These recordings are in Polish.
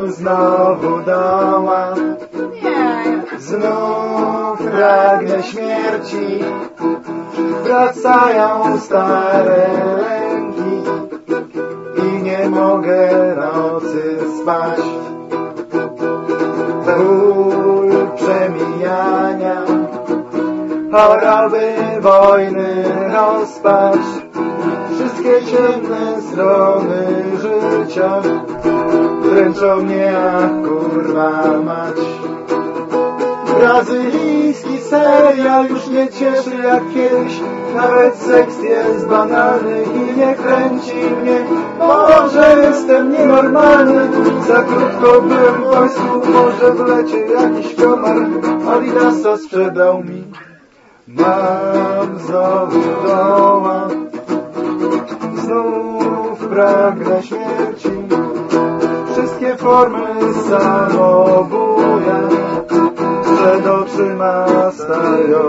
znowu doła. Znów pragnę śmierci, wracają stare lęki i nie mogę nocy spać. Ból przemijania, choroby, wojny, rozpacz, wszystkie ciemne strony życia dręczą mnie jak kurwa mać. Brazylijski serial już nie cieszy jak kiedyś, nawet seks jest banalny i nie kręci mnie. Może jestem nienormalny, za krótko byłem w wojsku, może w lecie jakiś komar Adidasa sprzedał mi. Mam znowu doła, znów pragnę śmierci, wszystkie formy samobuja przed oczyma stają.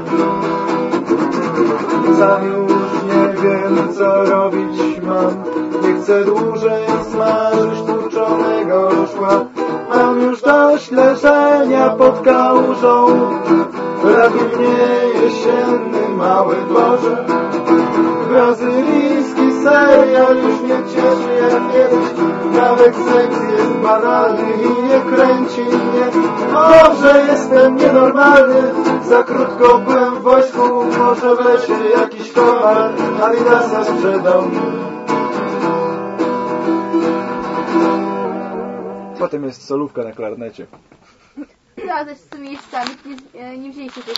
Sam już nie wiem co robić mam, nie chcę dłużej smażyć tłuczonego szkła. Mam już dość leżenia pod kałużą, radzi mnie jesienny mały dworze. Brazylijski serial już nie cieszy jak kiedyś, nawet seks jest banalny i nie kręci mnie. Może jestem nienormalny, za krótko byłem w wojsku, może w lesie jakiś komar Adidasa sprzedał mi. Potem jest solówka na klarnecie. Ja też z tymi miejscami nie wzięliście tych